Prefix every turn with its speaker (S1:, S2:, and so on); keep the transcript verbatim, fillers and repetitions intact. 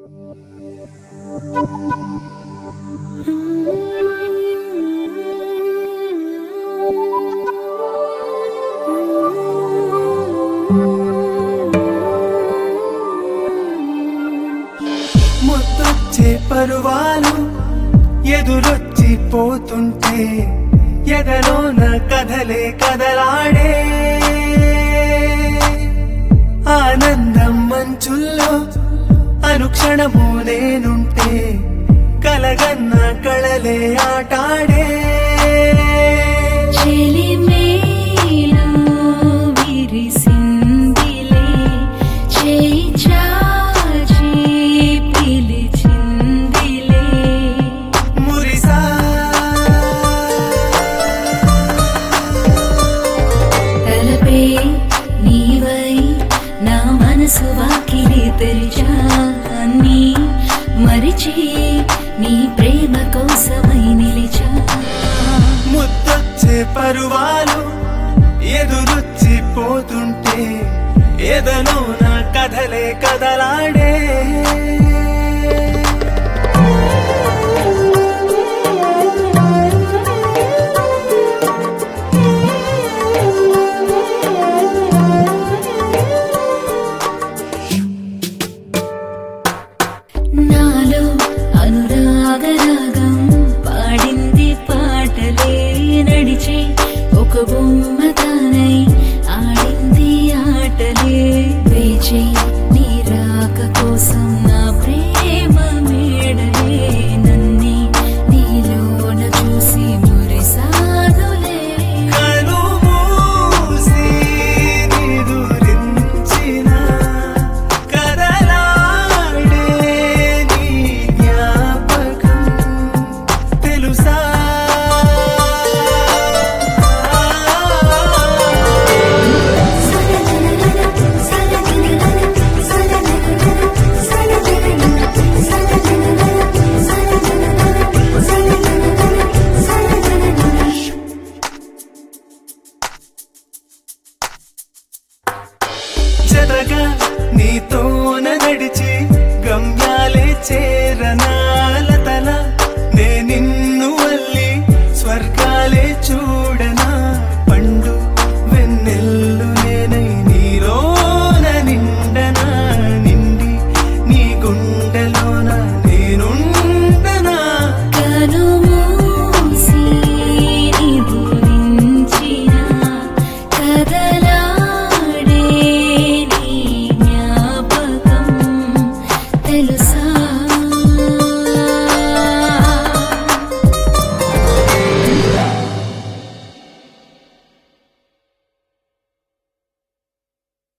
S1: ముద్దొచ్చే పరువాలు ఎదురొచ్చి పోతుంటే ఎదలోన కథలే కదలాడే ఆనందం మంచుల్లో అనుక్షణము నేనుంటే కలగన్న కళలే ఆటాడే
S2: చెలిమేలో విరిసిందిలే చేయి చాచి పిలిచిందిలే
S1: మురిసా
S2: తలపే నీవై నా మనసు వాకిలి తెరిచా నీ మరిచి నీ ప్రేమ కోసమై నిలిచా
S1: ముద్దొచ్చే పరువాలు ఎదురొచ్చి పోతుంటే ఎదలోన కథలే కదలాడే